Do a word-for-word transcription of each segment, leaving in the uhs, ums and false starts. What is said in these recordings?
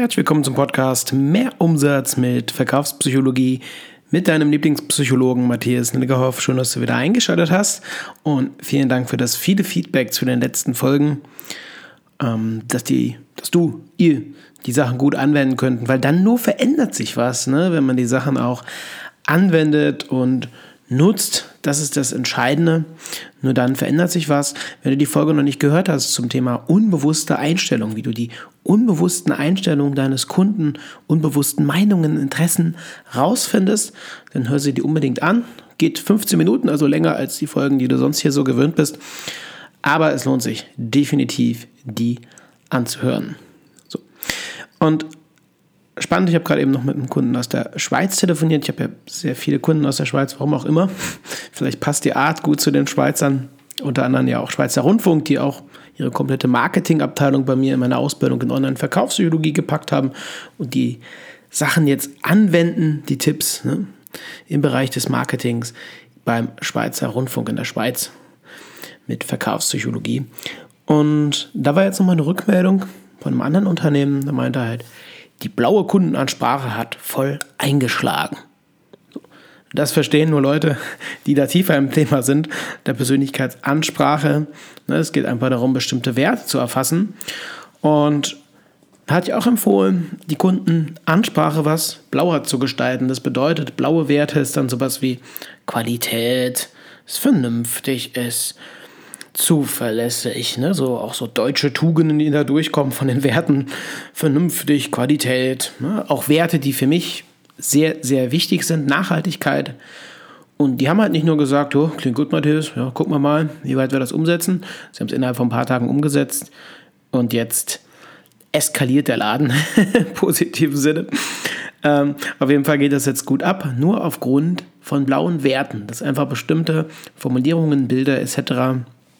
Herzlich willkommen zum Podcast Mehr Umsatz mit Verkaufspsychologie mit deinem Lieblingspsychologen Matthias Niggerhoff. Schön, dass du wieder eingeschaltet hast und vielen Dank für das viele Feedback zu den letzten Folgen, ähm, dass, die, dass du, ihr die Sachen gut anwenden könnten, weil dann nur verändert sich was, ne? Wenn man die Sachen auch anwendet und nutzt. Das ist das Entscheidende. Nur dann verändert sich was. Wenn du die Folge noch nicht gehört hast zum Thema unbewusste Einstellung, wie du die unbewussten Einstellungen deines Kunden, unbewussten Meinungen, Interessen rausfindest, dann hör sie dir unbedingt an. Geht fünfzehn Minuten, also länger als die Folgen, die du sonst hier so gewöhnt bist. Aber es lohnt sich definitiv, die anzuhören. So. Und spannend, ich habe gerade eben noch mit einem Kunden aus der Schweiz telefoniert. Ich habe ja sehr viele Kunden aus der Schweiz, warum auch immer. Vielleicht passt die Art gut zu den Schweizern. Unter anderem ja auch Schweizer Rundfunk, die auch ihre komplette Marketingabteilung bei mir in meiner Ausbildung in Online-Verkaufspsychologie gepackt haben und die Sachen jetzt anwenden, die Tipps, ne, im Bereich des Marketings beim Schweizer Rundfunk in der Schweiz mit Verkaufspsychologie. Und da war jetzt nochmal eine Rückmeldung von einem anderen Unternehmen, da meinte er halt, die blaue Kundenansprache hat voll eingeschlagen. Das verstehen nur Leute, die da tiefer im Thema sind, der Persönlichkeitsansprache. Es geht einfach darum, bestimmte Werte zu erfassen. Und da hatte ich auch empfohlen, die Kundenansprache was blauer zu gestalten. Das bedeutet, blaue Werte ist dann sowas wie Qualität, ist vernünftig, ist zuverlässig, ne? So auch so deutsche Tugenden, die da durchkommen von den Werten, vernünftig, Qualität, ne? Auch Werte, die für mich sehr, sehr wichtig sind, Nachhaltigkeit. Und die haben halt nicht nur gesagt, oh, klingt gut, Matthias, ja, gucken wir mal, wie weit wir das umsetzen. Sie haben es innerhalb von ein paar Tagen umgesetzt und jetzt eskaliert der Laden, im positiven Sinne. Ähm, auf jeden Fall geht das jetzt gut ab, nur aufgrund von blauen Werten, dass einfach bestimmte Formulierungen, Bilder et cetera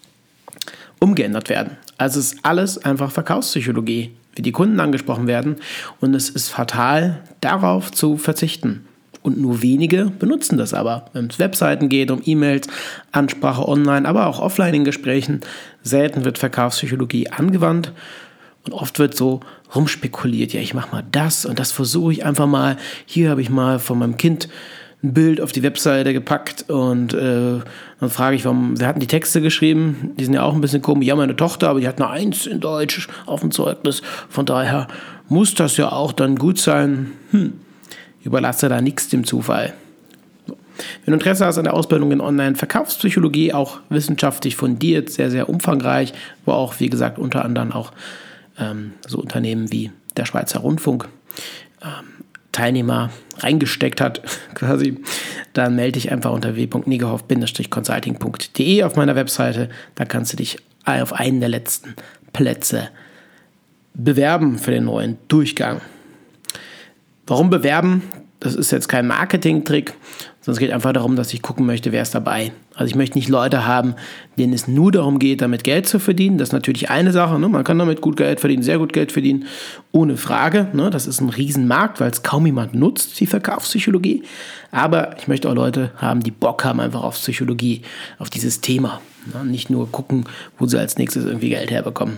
umgeändert werden. Also es ist alles einfach Verkaufspsychologie, wie die Kunden angesprochen werden, und es ist fatal, darauf zu verzichten. Und nur wenige benutzen das aber. Wenn es Webseiten geht, um E-Mails, Ansprache online, aber auch offline in Gesprächen, selten wird Verkaufspsychologie angewandt und oft wird so rumspekuliert, ja, ich mache mal das und das versuche ich einfach mal. Hier habe ich mal von meinem Kind ein Bild auf die Webseite gepackt und äh, dann frage ich, warum, wer hat die Texte geschrieben? Die sind ja auch ein bisschen komisch. Ja, meine Tochter, aber die hat eine Eins in Deutsch auf dem Zeugnis. Von daher muss das ja auch dann gut sein. Hm, überlasse da nichts dem Zufall. So. Wenn du Interesse hast an der Ausbildung in Online-Verkaufspsychologie, auch wissenschaftlich fundiert, sehr, sehr umfangreich, wo auch, wie gesagt, unter anderem auch ähm, so Unternehmen wie der Schweizer Rundfunk ähm, Teilnehmer reingesteckt hat, quasi, dann melde dich einfach unter w punkt niggerhoff Bindestrich consulting punkt de auf meiner Webseite. Da kannst du dich auf einen der letzten Plätze bewerben für den neuen Durchgang. Warum bewerben? Das ist jetzt kein Marketing-Trick, sondern es geht einfach darum, dass ich gucken möchte, wer ist dabei. Also ich möchte nicht Leute haben, denen es nur darum geht, damit Geld zu verdienen. Das ist natürlich eine Sache, ne? Man kann damit gut Geld verdienen, sehr gut Geld verdienen, ohne Frage. Ne? Das ist ein Riesenmarkt, weil es kaum jemand nutzt, die Verkaufspsychologie. Aber ich möchte auch Leute haben, die Bock haben einfach auf Psychologie, auf dieses Thema. Ne? Nicht nur gucken, wo sie als nächstes irgendwie Geld herbekommen.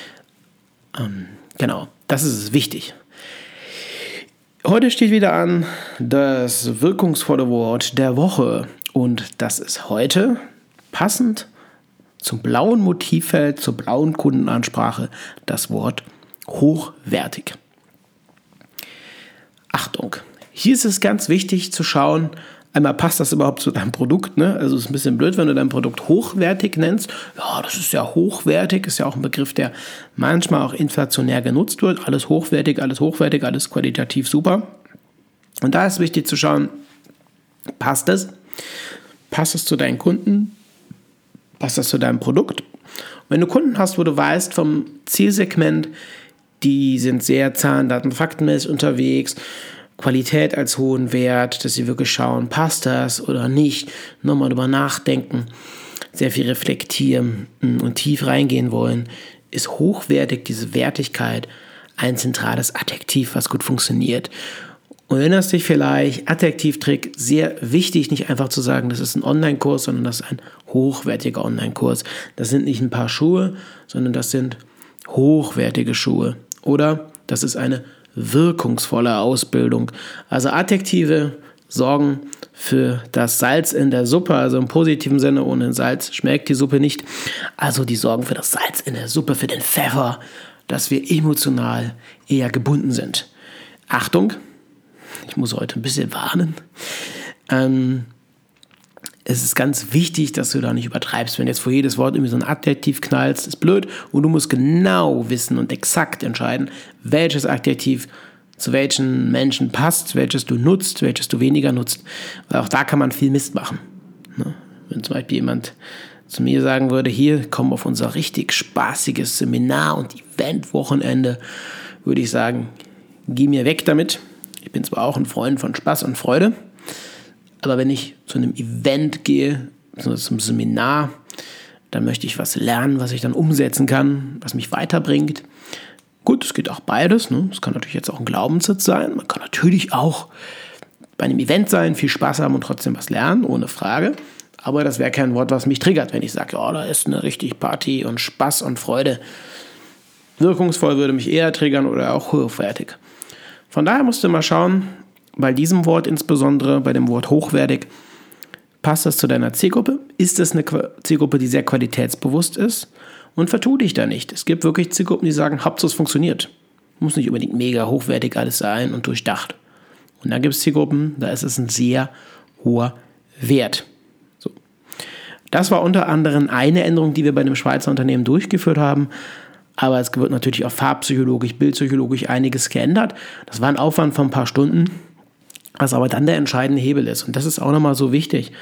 Ähm, genau, das ist wichtig. Heute steht wieder an das wirkungsvolle Wort der Woche und das ist heute passend zum blauen Motivfeld, zur blauen Kundenansprache das Wort hochwertig. Achtung, hier ist es ganz wichtig zu schauen, einmal passt das überhaupt zu deinem Produkt, ne? Also es ist ein bisschen blöd, wenn du dein Produkt hochwertig nennst. Ja, das ist ja hochwertig, ist ja auch ein Begriff, der manchmal auch inflationär genutzt wird. Alles hochwertig, alles hochwertig, alles qualitativ super. Und da ist wichtig zu schauen, passt es? Passt es zu deinen Kunden? Passt das zu deinem Produkt? Und wenn du Kunden hast, wo du weißt vom Zielsegment, die sind sehr zahlen, daten, faktenmäßig unterwegs, Qualität als hohen Wert, dass sie wirklich schauen, passt das oder nicht, nochmal drüber nachdenken, sehr viel reflektieren und tief reingehen wollen, ist hochwertig, diese Wertigkeit, ein zentrales Adjektiv, was gut funktioniert. Und erinnerst dich vielleicht, Adjektivtrick, sehr wichtig, nicht einfach zu sagen, das ist ein Online-Kurs, sondern das ist ein hochwertiger Online-Kurs. Das sind nicht ein paar Schuhe, sondern das sind hochwertige Schuhe. Oder das ist eine wirkungsvolle Ausbildung. Also Adjektive sorgen für das Salz in der Suppe, also im positiven Sinne, ohne Salz schmeckt die Suppe nicht. Also die sorgen für das Salz in der Suppe, für den Pfeffer, dass wir emotional eher gebunden sind. Achtung, ich muss heute ein bisschen warnen. Ähm, es ist ganz wichtig, dass du da nicht übertreibst. Wenn du jetzt vor jedes Wort irgendwie so ein Adjektiv knallst, ist blöd. Und du musst genau wissen und exakt entscheiden, welches Adjektiv zu welchen Menschen passt, welches du nutzt, welches du weniger nutzt. Weil auch da kann man viel Mist machen. Ne? Wenn zum Beispiel jemand zu mir sagen würde, hier, komm auf unser richtig spaßiges Seminar und Event-Wochenende, würde ich sagen, geh mir weg damit. Ich bin zwar auch ein Freund von Spaß und Freude, aber wenn ich zu einem Event gehe, also zum Seminar, dann möchte ich was lernen, was ich dann umsetzen kann, was mich weiterbringt. Gut, es geht auch beides. Ne? Es kann natürlich jetzt auch ein Glaubenssatz sein. Man kann natürlich auch bei einem Event sein, viel Spaß haben und trotzdem was lernen, ohne Frage. Aber das wäre kein Wort, was mich triggert, wenn ich sage, oh, da ist eine richtig Party und Spaß und Freude. Wirkungsvoll würde mich eher triggern oder auch hochwertig. Von daher musst du mal schauen, bei diesem Wort insbesondere, bei dem Wort hochwertig, passt das zu deiner Zielgruppe? Ist es eine Zielgruppe, die sehr qualitätsbewusst ist? Und vertu dich da nicht. Es gibt wirklich Zielgruppen, die sagen, Hauptsache es funktioniert. Muss nicht unbedingt mega hochwertig alles sein und durchdacht. Und dann gibt es Zielgruppen, da ist es ein sehr hoher Wert. So. Das war unter anderem eine Änderung, die wir bei dem Schweizer Unternehmen durchgeführt haben. Aber es wird natürlich auch farbpsychologisch, bildpsychologisch einiges geändert. Das war ein Aufwand von ein paar Stunden, was aber dann der entscheidende Hebel ist. Und das ist auch nochmal so wichtig.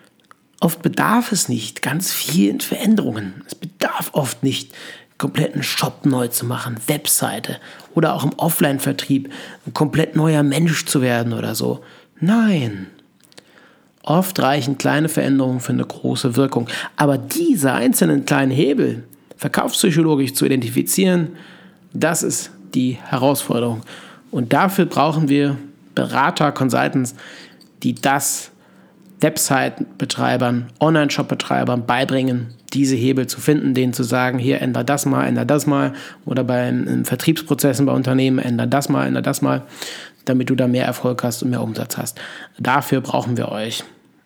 Oft bedarf es nicht ganz vielen Veränderungen. Es bedarf oft nicht, kompletten Shop neu zu machen, Webseite oder auch im Offline-Vertrieb ein komplett neuer Mensch zu werden oder so. Nein. Oft reichen kleine Veränderungen für eine große Wirkung. Aber diese einzelnen kleinen Hebel, verkaufspsychologisch zu identifizieren, das ist die Herausforderung. Und dafür brauchen wir Berater, Consultants, die das Website-Betreibern, Online-Shop-Betreibern beibringen, diese Hebel zu finden, denen zu sagen, hier änder das mal, änder das mal, oder bei Vertriebsprozessen bei Unternehmen änder das mal, änder das mal, damit du da mehr Erfolg hast und mehr Umsatz hast. Dafür brauchen wir euch.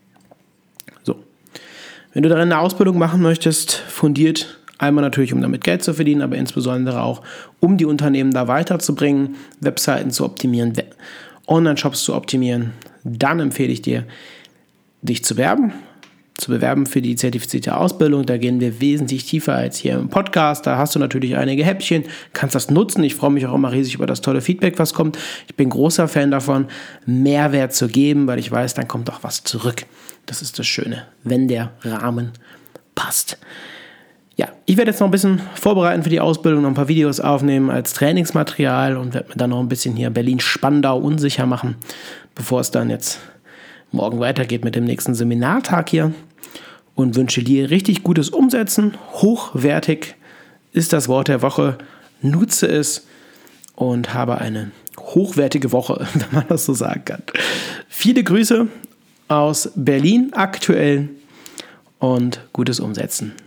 So. Wenn du darin eine Ausbildung machen möchtest, fundiert, einmal natürlich, um damit Geld zu verdienen, aber insbesondere auch, um die Unternehmen da weiterzubringen, Webseiten zu optimieren, Online-Shops zu optimieren, dann empfehle ich dir, dich zu bewerben, zu bewerben für die zertifizierte Ausbildung. Da gehen wir wesentlich tiefer als hier im Podcast. Da hast du natürlich einige Häppchen, kannst das nutzen. Ich freue mich auch immer riesig über das tolle Feedback, was kommt. Ich bin großer Fan davon, Mehrwert zu geben, weil ich weiß, dann kommt auch was zurück. Das ist das Schöne, wenn der Rahmen passt. Ja, ich werde jetzt noch ein bisschen vorbereiten für die Ausbildung, noch ein paar Videos aufnehmen als Trainingsmaterial und werde mir dann noch ein bisschen hier Berlin-Spandau unsicher machen, bevor es dann jetzt morgen weitergeht mit dem nächsten Seminartag hier, und wünsche dir richtig gutes Umsetzen. Hochwertig ist das Wort der Woche. Nutze es und habe eine hochwertige Woche, wenn man das so sagen kann. Viele Grüße aus Berlin aktuell und gutes Umsetzen.